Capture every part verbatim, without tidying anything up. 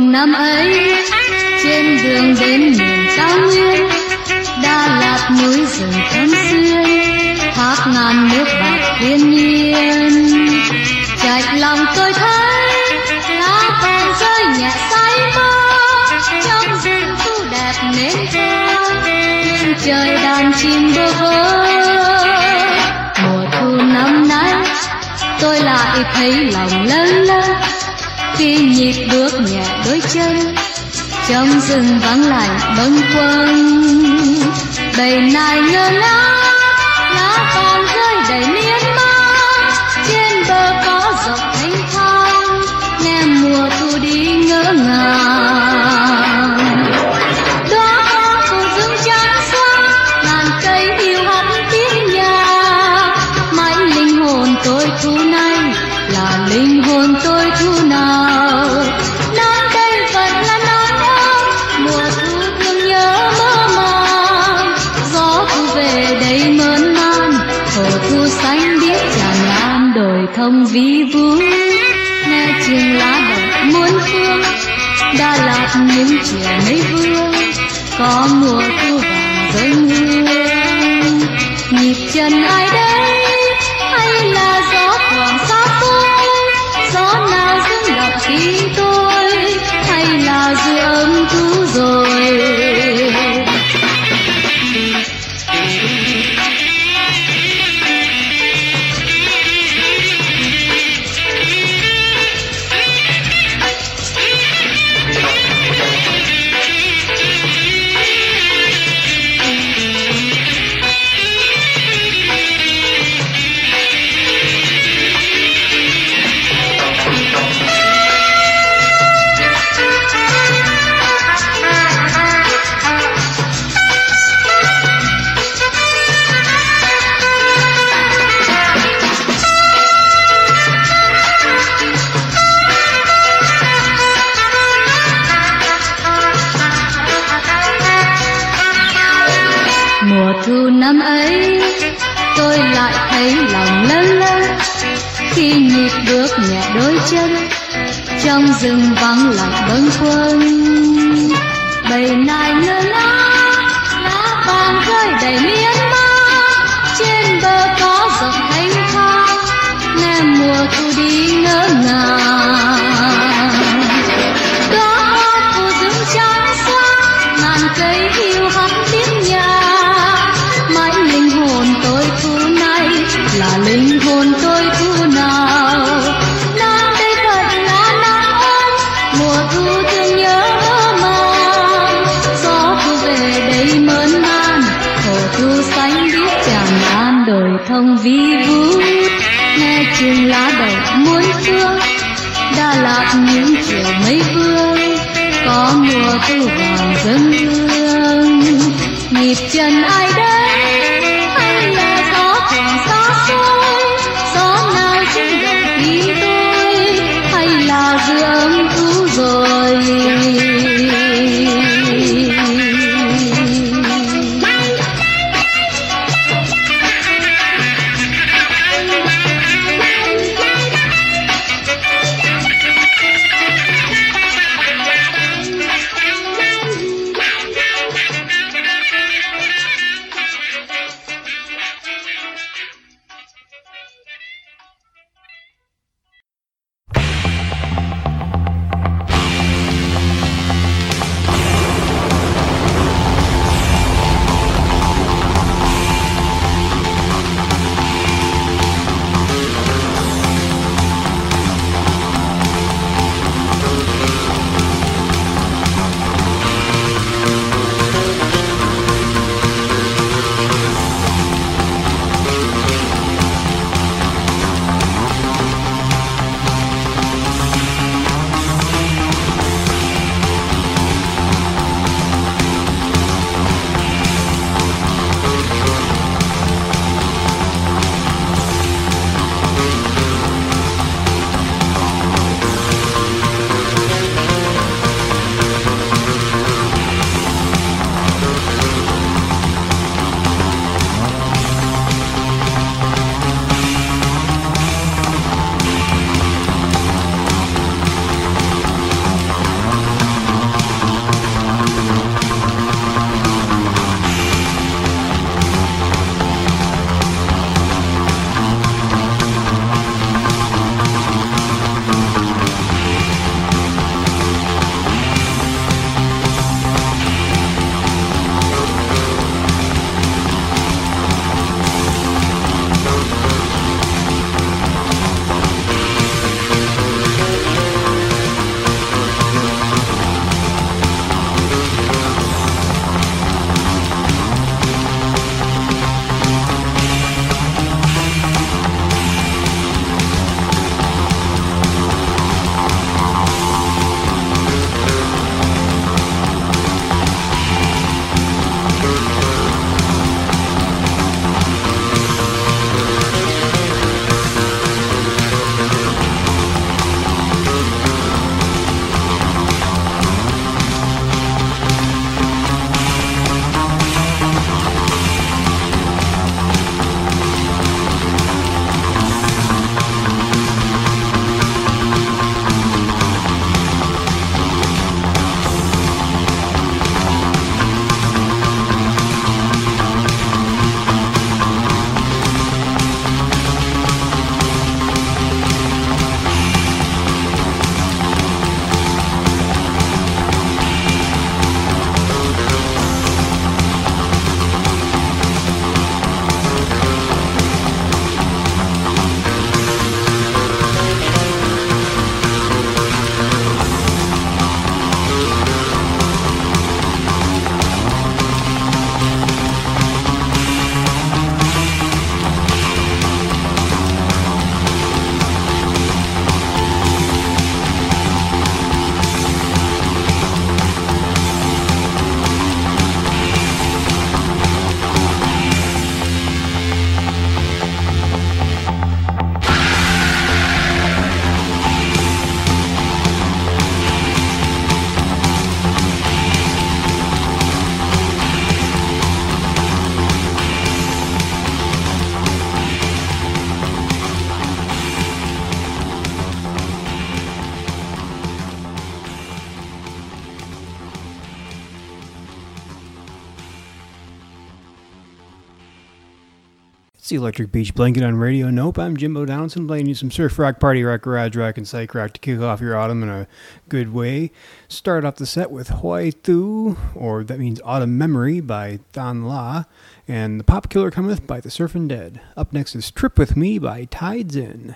năm ấy trên đường đến miền cao nguyên, Đà Lạt núi rừng thơm xuyên, thác ngàn nước bạc thiên nhiên. Trạch lòng tôi thấy lá vàng rơi nhẹ say mơ, trong rừng thu đẹp nên thơ, nhưng trời đàn chim bơ vơ. Mùa thu năm nay tôi lại thấy lòng lâng lâng, khi nhịp bước nhẹ đôi chân trong rừng vắng lạnh bâng quâng. Bầy nai ngơ ngác lá vàng rơi đầy miên man, trên bờ có dọc thanh thang nghe mùa thu đi ngỡ ngàng. Đóa hoa phù dung trắng xóa, ngàn cây hiu hắt tiếng nhạc, mãi linh hồn tôi thu nay là linh hồn tôi thu nào. Năm đây vẫn là nắng ấm, mùa thu thương nhớ mơ màng, gió thu về đây mơn man, hồ thu xanh biếc tràn lan đồi thông vi vu. Nghe chiêng lá đậu muôn phương, Đà Lạt những chiều mây vương, có mùa thu vàng dâng hương. Nhịp chân ai đây hay là gió thoảng xa xôi, gió nào rung động tim tôi hay là dư âm thu rồi. Mùa thu năm ấy tôi lại thấy lòng lâng lâng, khi nhịp bước nhẹ đôi chân trong rừng vắng lặng bâng khuâng. Bầy nai ngơ ngác lá vàng rơi đầy miên man, trên bờ có dọc thanh thang nghe mùa thu đi ngỡ ngàng. Đóa hoa phù dung trắng xóa, ngàn cây hiu hắt tiếng nhạc, mãi linh hồn tôi thu nay là linh hồn tôi thu nào. Năm đây thật là nắng ấm, mùa thu thương nhớ mơ màng, gió thu về đây mơn man, hồ thu xanh biếc tràn lan đồi thông vi vu. Nghe chiêng lá đậu muôn phương, Đà Lạt những chiều mây vương, có mùa thu vàng dâng hương. Nhịp chân ai đây hay là gió thoảng xa xôi, gió nào rung động tim tôi hay là dư âm thu rồi. It's the Electric Beach Blanket on Radio Nope. I'm Jimbo Donaldson, playing you some surf rock, party rock, garage rock, and psych rock to kick off your autumn in a good way. Start off the set with Hoi Thu, or that means Autumn Memory, by Don La, and The Pop Killer Cometh by The Surfin' Dead. Up next is Trip With Me by Tides In.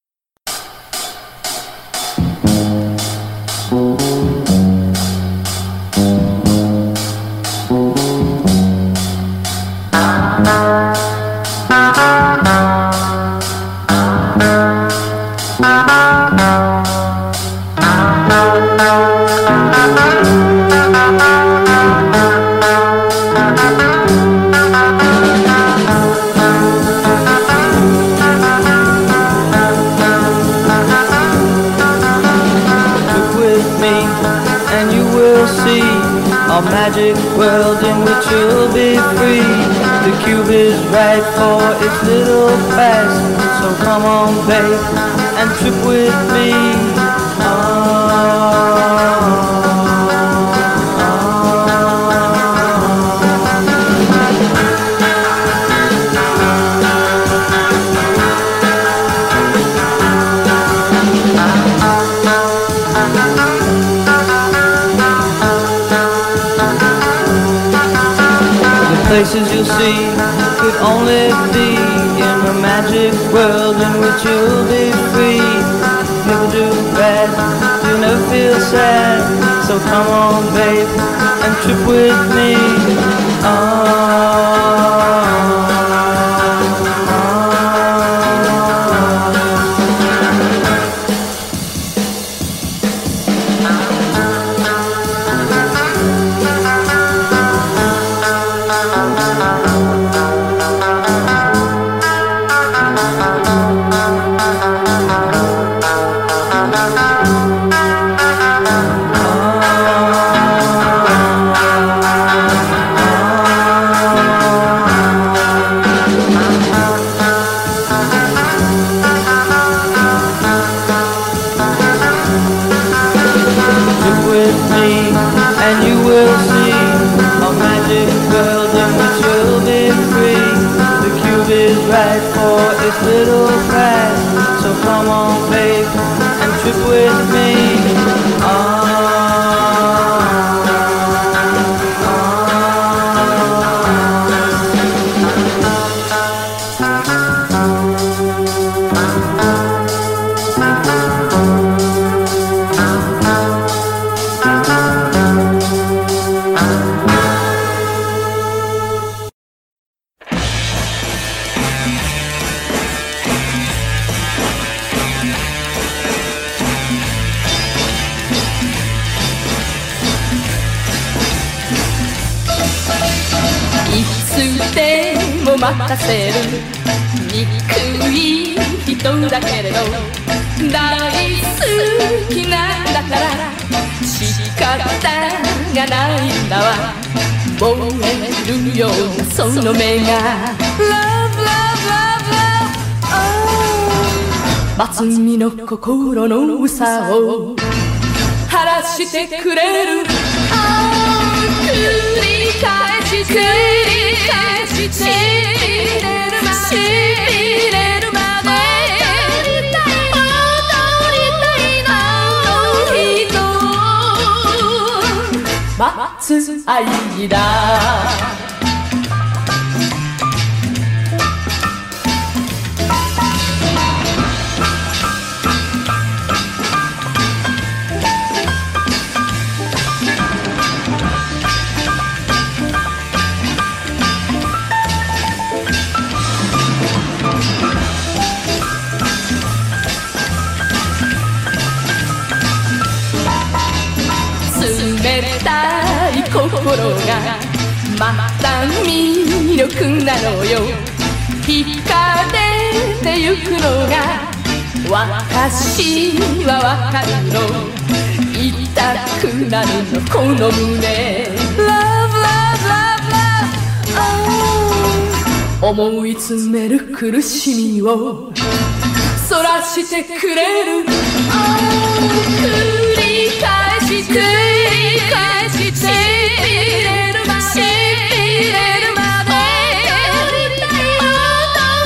A magic world in which you'll be free. The cube is right for its little past, so come on babe and trip with me. Oh, places you'll see could only be in a magic world in which you'll be free. Never do bad, you never feel sad, so come on babe and trip with me. Oh, little fast, so come on babe and trip with me. Oh, 任せる憎い人だけれど大好きなんだから仕方がないんだわ燃えるよその目が Love, love, love, love 松見の心のうさを晴らしてくれる繰り返し繰り返ししびれるまでしびれるまで踊りたい踊りたいの人待つ間心がまた魅力なのよ惹かれてゆくのが私はわかるの痛くなるのこの胸 Love, love, love, love、oh、思い詰める苦しみをそらしてくれる、oh、繰り返し繰り返ししびれるまでしびれるまで踊りたい踊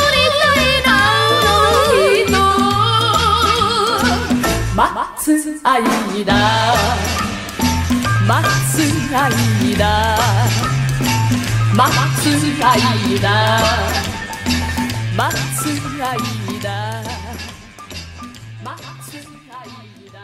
間待つ間待つ間待つ間待つ間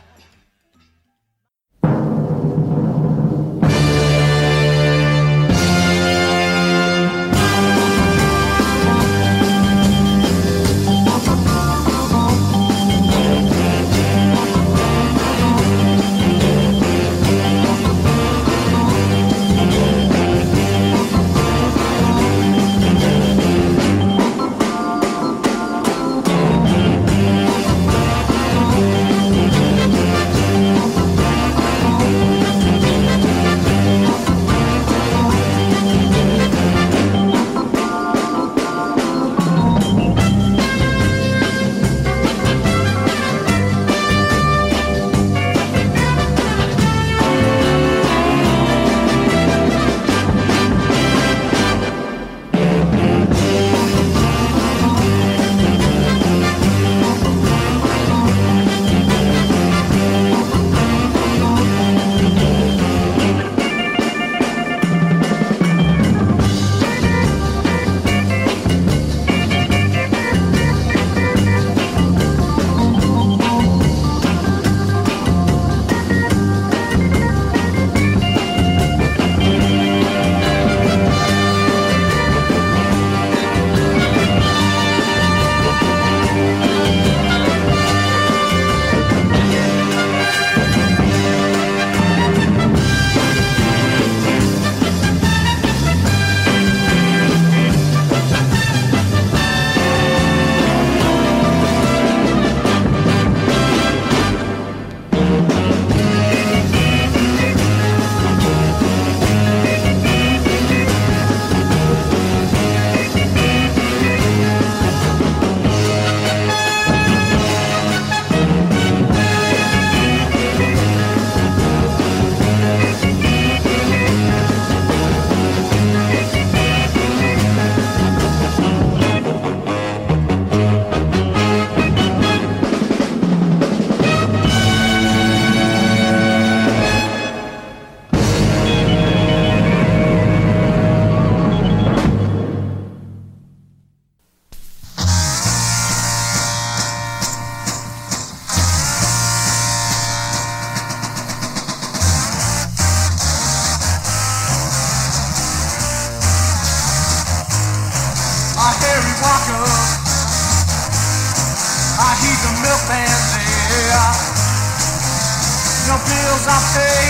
No bills I pay,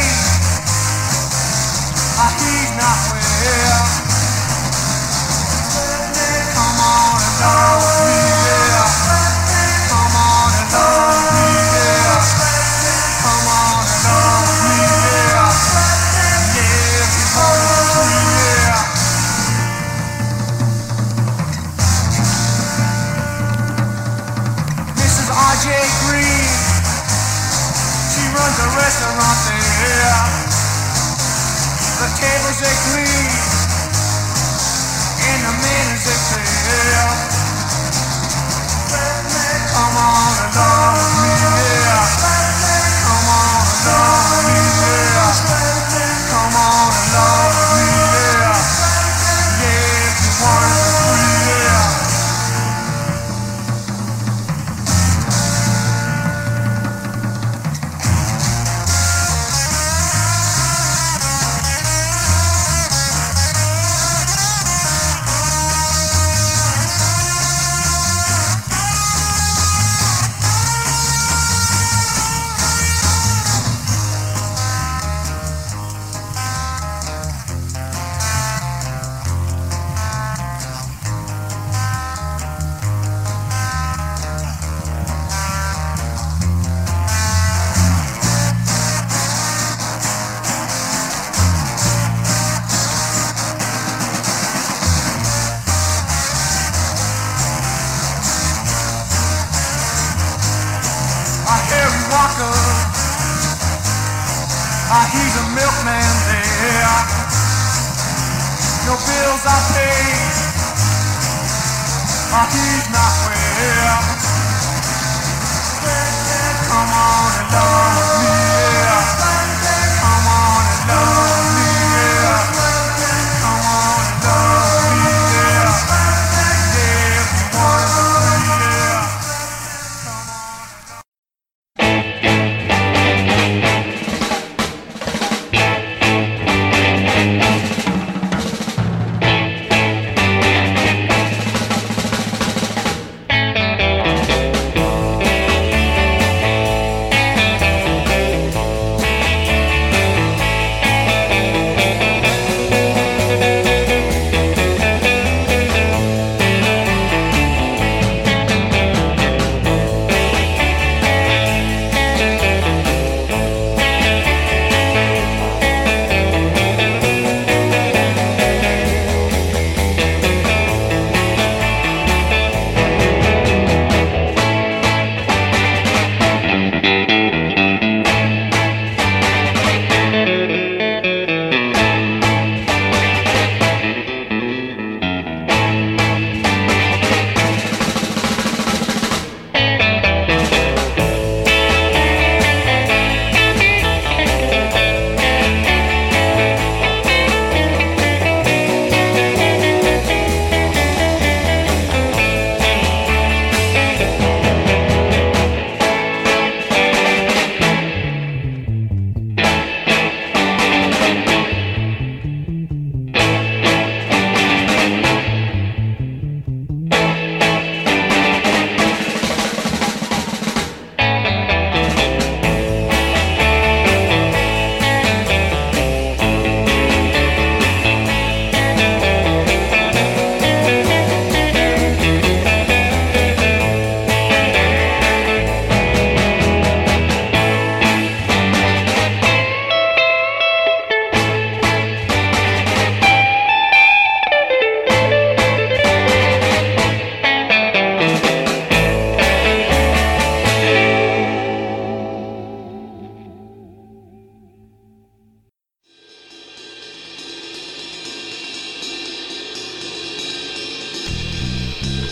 I he's not well. Come on and love me, yeah. Come on and love me, yeah. Come on and love me, yeah. Yeah, if you want me, yeah. Missus R J Green, runs a restaurant there. The tables they clean and the menus they clear. Come on and love me, yeah. Come on and love me, yeah. Come on and love me, yeah. Yeah, if you want it for free, yeah. Ah, he's a milkman there. No bills I pay. Ah, he's not well. Come on and love me.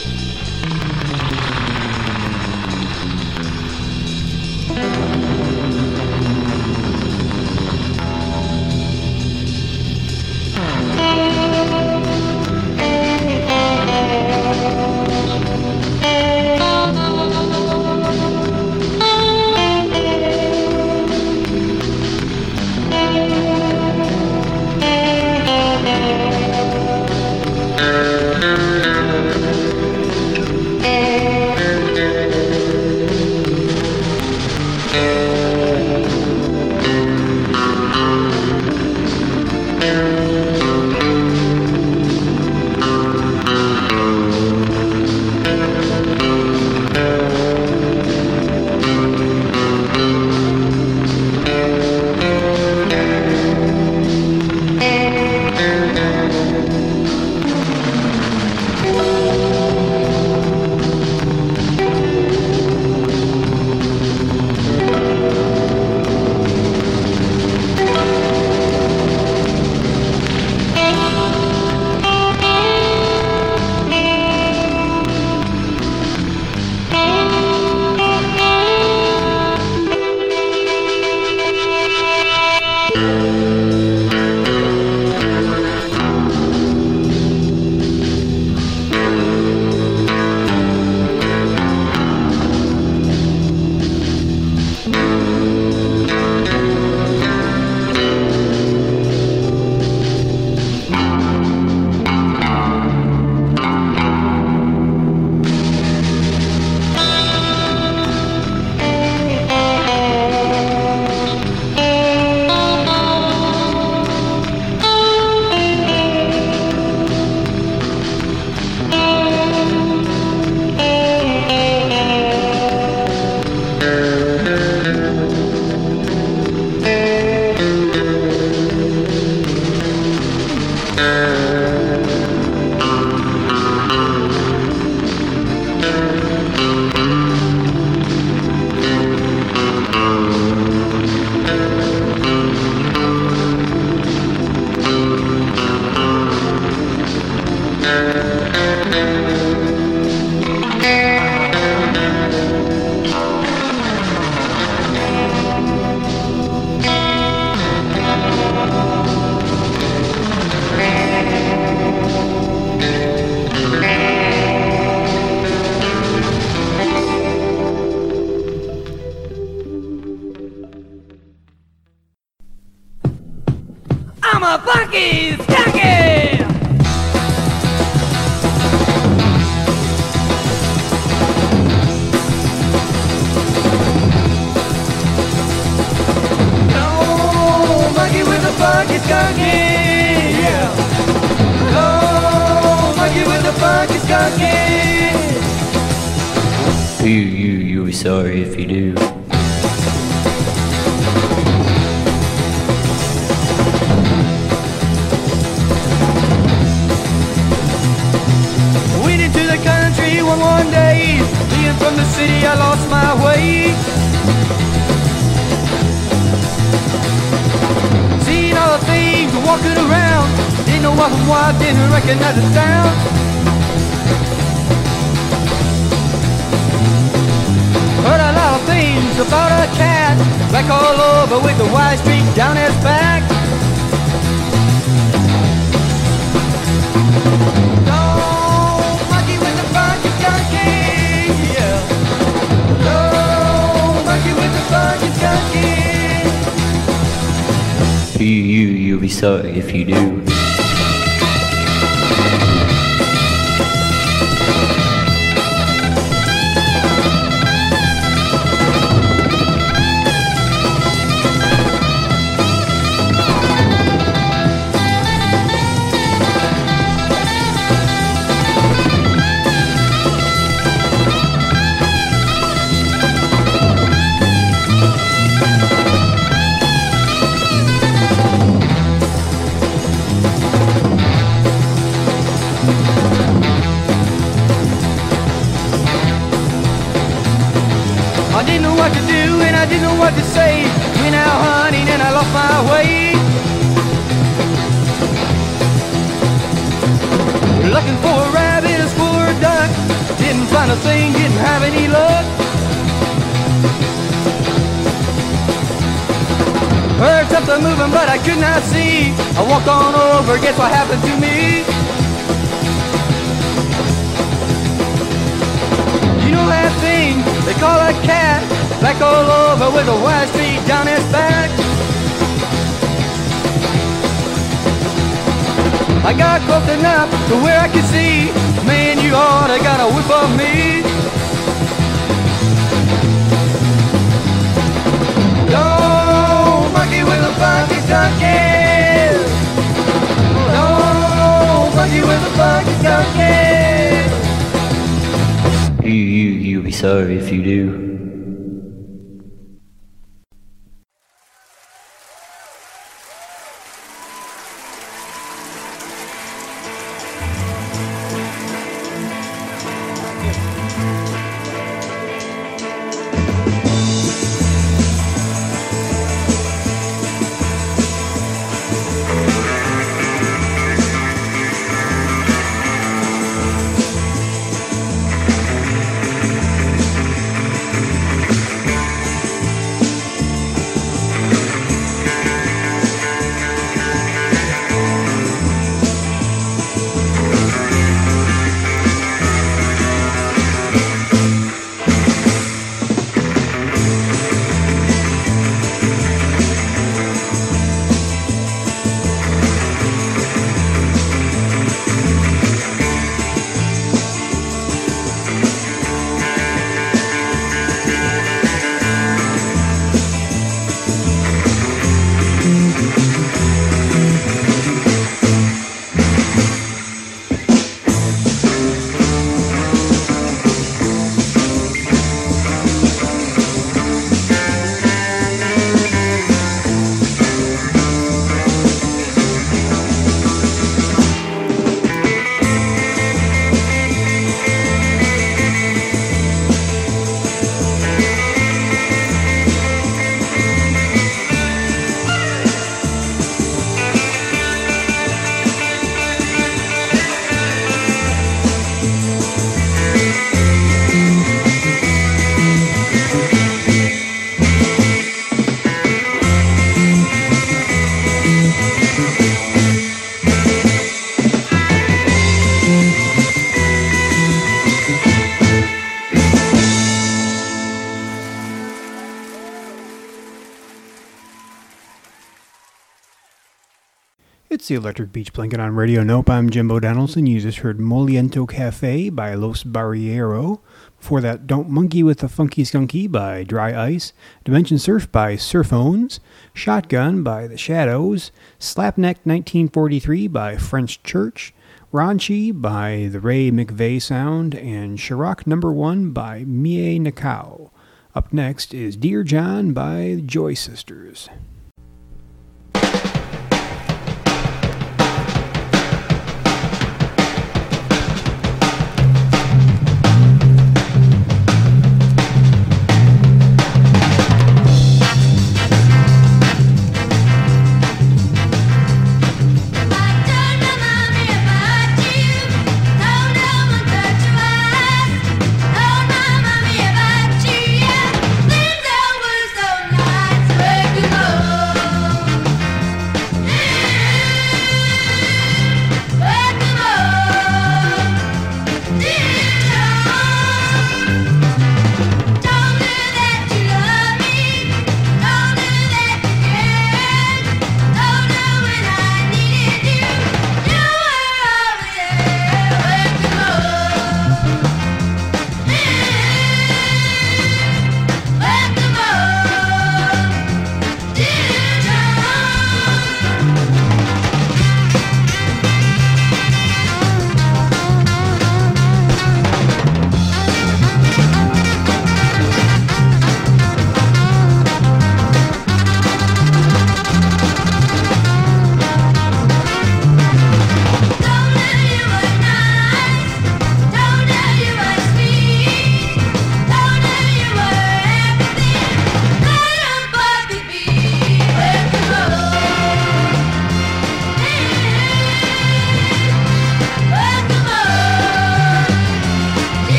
I'm a funky skanky! No monkey with a funky skunky, yeah. No monkey with a funky skunky. You, you, you'll be sorry if you do. Went into the country one one day, being from the city I lost my way. Seen all the things walking around, didn't know what from what, didn't recognize the sound. Heard a lot of things about a cat, black all over with the white streak down his back. No monkey with the funky skunky, yeah. No monkey with the funky skunky. You, you, you'll be sorry if you do. I didn't know what to do and I didn't know what to say. Went out hunting and I lost my way. Looking for a rabbit, a squirrel, or a duck. a thing, didn't have any luck. Heard something moving, but I could not see. I walked on over, guess what happened to me? You know that thing they call a cat, black all over with a white streak down its back. I got close enough to where I could see. Man, you oughta got a whip of me. Don't monkey with a funky donkey. Don't monkey with a funky donkey. You, you, you'll be sorry if you do. It's the Electric Beach Blanket on Radio Nope. I'm Jimbo Donaldson. You just heard Moliento Cafe by Los Barriero. Before that, Don't Monkey with the Funky Skunky by Dry Ice. Dimension Surf by Surphones. Shotgun by The Shadows. Slapneck nineteen forty-three by French Church. Ranchi by the Ray McVeigh Sound. And Chirac Number One by Mie Nakao. Up next is Dear John by the Joy Sisters. Go!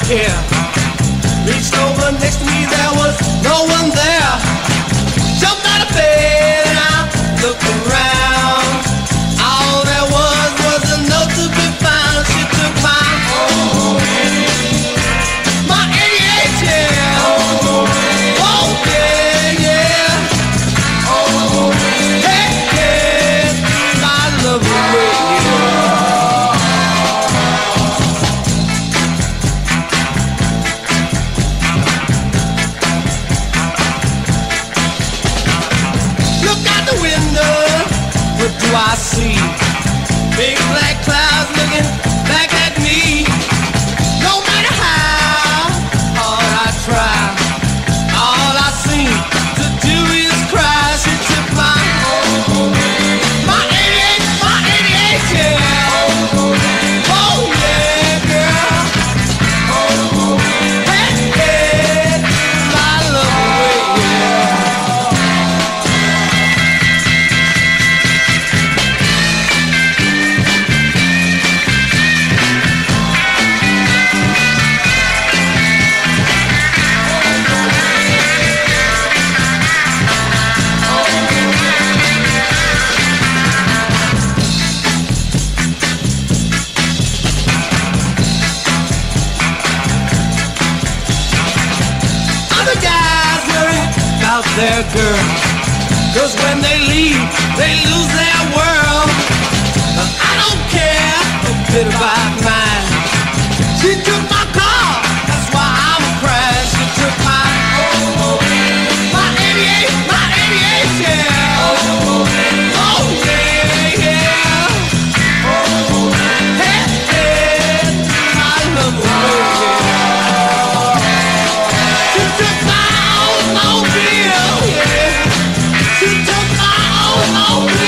care. Reached over next to me, there was no one there. Jumped out of bed and I looked around. All there was was a note to be found. She took my my eighty-eight, yeah. Oh yeah, yeah. Hey, yeah, my love away, yeah. Look out the window, what do I see? Big black clouds looking back at me. No matter how hard I try, all I seem to do is cry. She took my my eighty-eight, my eighty-eight, yeah. Oh yeah, girl. Hey, hey, my love away, yeah. Other guys worry about their girls, 'cause when they leave, they lose their world. But I don't care a bit about mine. She took my car, that's why I'm crying. She took my my eighty-eight, my eighty-eight, yeah. Oh yeah, yeah. Hey, hey, my love away, yeah. She took my automobile, yeah. She took my automobile.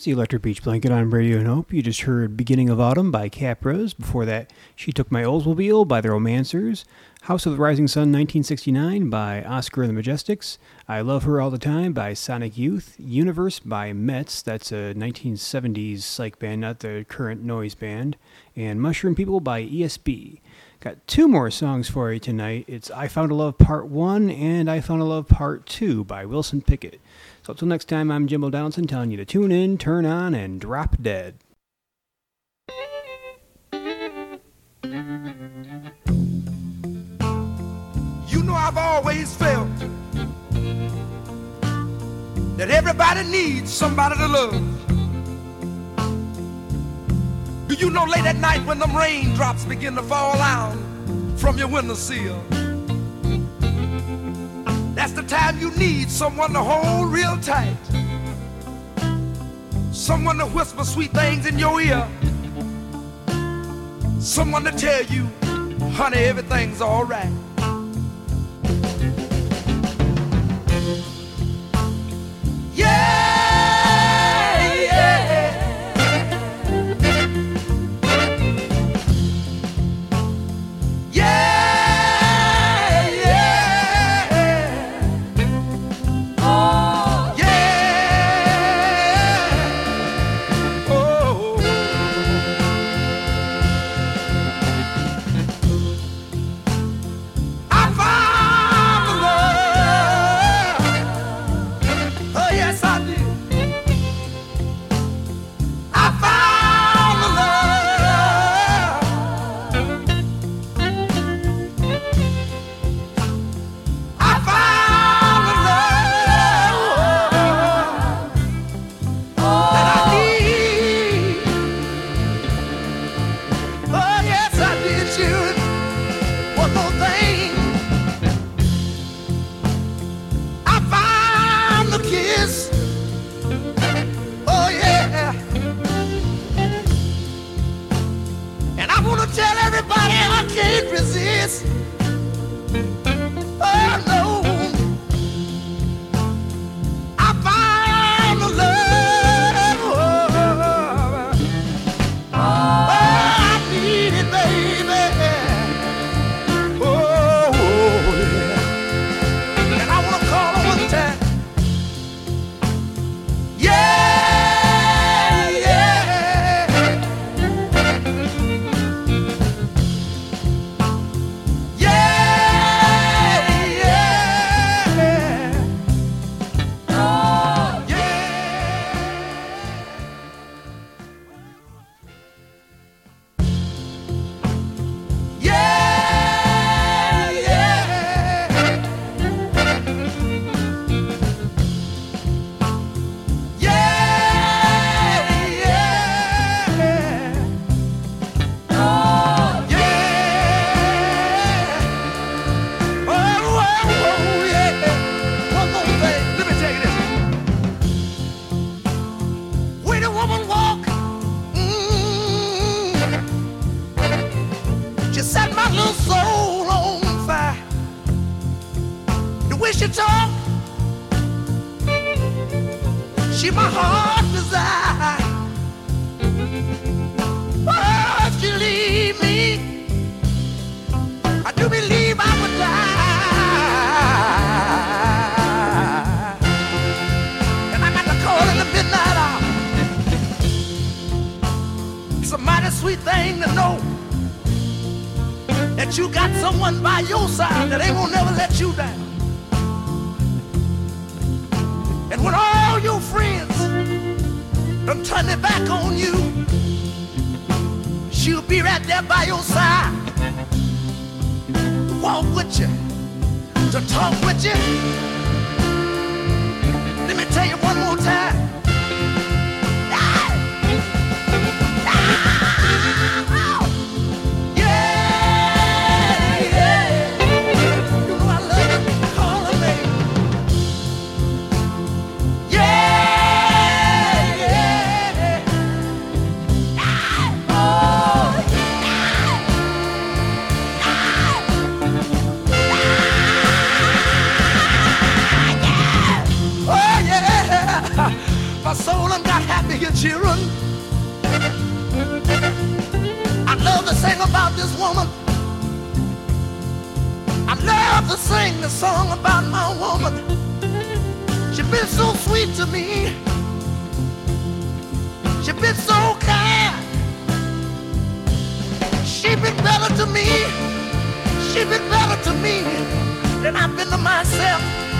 It's the Electric Beach Blanket on Radio Nope. You just heard Beginning of Autumn by Capras. Before that, She Took My Oldsmobile by the Romancers. House of the Rising Sun nineteen sixty-nine by Oscar and the Majestics. I Love Her All the Time by Sonic Youth. Universe by Mets. That's a nineteen seventies psych band, not the current noise band. And Mushroom People by E S B. Got two more songs for you tonight. It's I Found a Love Part one and I Found a Love Part two by Wilson Pickett. So until next time, I'm Jimbo Donaldson telling you to tune in, turn on, and drop dead. You know I've always felt that everybody needs somebody to love. Do you know late at night when them raindrops begin to fall down from your windowsill? That's the time you need someone to hold real tight. Someone to whisper sweet things in your ear. Someone to tell you, honey, everything's all right. love to sing about this woman. I love to sing the song about my woman. She been so sweet to me. She been so kind. She been better to me. She been better to me than I've been to myself.